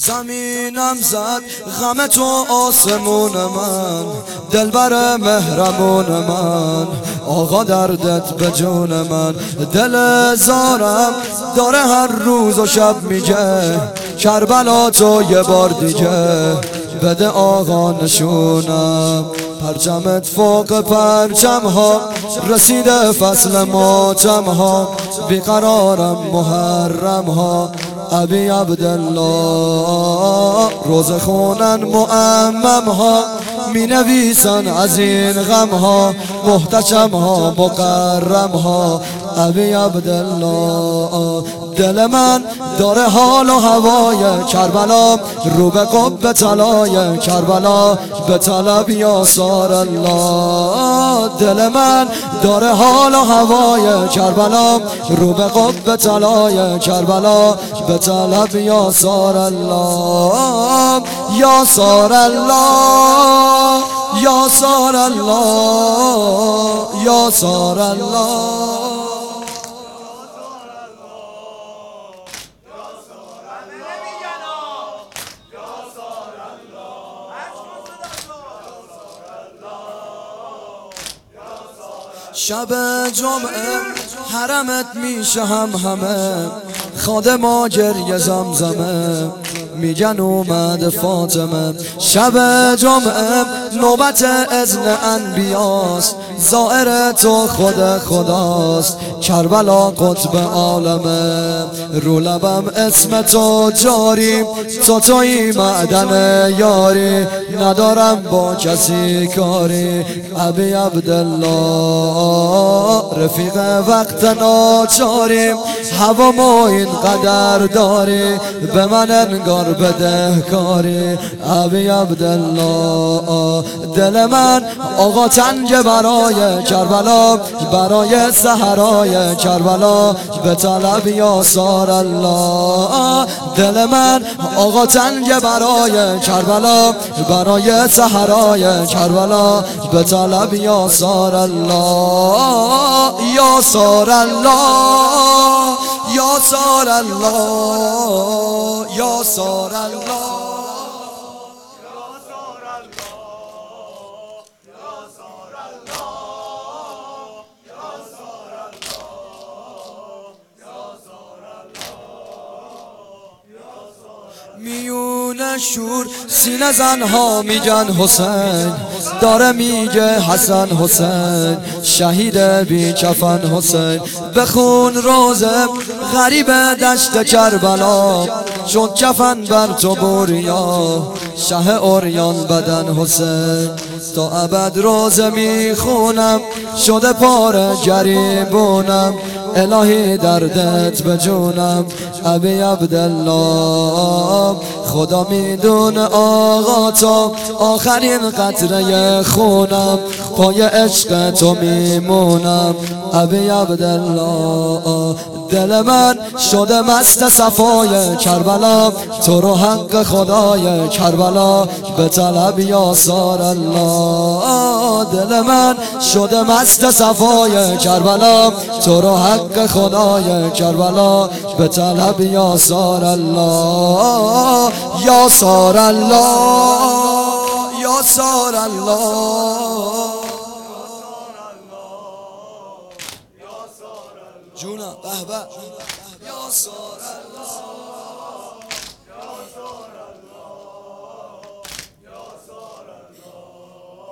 زمینم زد غم تو آسمون من، دلبر مهربون من، آقا دردت به جون من. دل زارم داره هر روز و شب میگه کربلا تو یه بار دیگه بده آقا نشونم. پرچمت فوق پرچم ها رسیده فصل ماتم ها، بیقرارم محرم ها ابی عبدالله. روز خونن معمم ها می نویسن از این غم ها، محتشم ها مکرم ها ابی عبدالله. دل من داره حال و هوای کربلا، رو به قب طلای کربلا به طلب یا سار الله. دل من داره حال و هوای کربلا، رو به قب طلای کربلا به طلب یا سار الله. یا سار الله، یا سار الله، یا سار الله. شب جمعه حرمت میشه همه، خادم گریه زمزمه میگن اومد فاطمه. شب جمعه نوبت اذن انبیاست، زائر تو خود خداست، کربلا قطب عالمه. رو لبم اسم تو جاری، تو توی معدن یاری، ندارم با کسی کاری ابی عبدالله. رفیق وقت ناچاریم، هوا ما این قدر داری، به من انگار بده کاری ابی عبدالله. دل من آقا تنگ برای کربلا، برای صحرای کربلا به طلب یا سار الله. دل من آقا تنگ برای کربلا، برای صحرای کربلا به طلب یا سار الله. یا سار الله، یا سار الله، یا سار الله. میون شور سینه زنها میگن حسین، داره میگه حسن حسین، شهید بی کفن حسین. بخون روزه غریب دشت کربلا، چون کفن بر تو بوریا، شه اوریان بدن حسین. تا ابد روزه میخونم شده پاره گریبونم، الهی دردت به جونم ابی عبدالله. خدا میدونه آقا تا آخرین قطره خونم، پای عشق تو میمونم ابی عبدالله. دل من شده مست صفای کربلا، تو رو حق خدای کربلا به طلب یا سار الله. دل من شده مست صفای کربلا، تو رو حق خدای کربلا به طلب یا سار الله. یا سار الله، یا سار الله.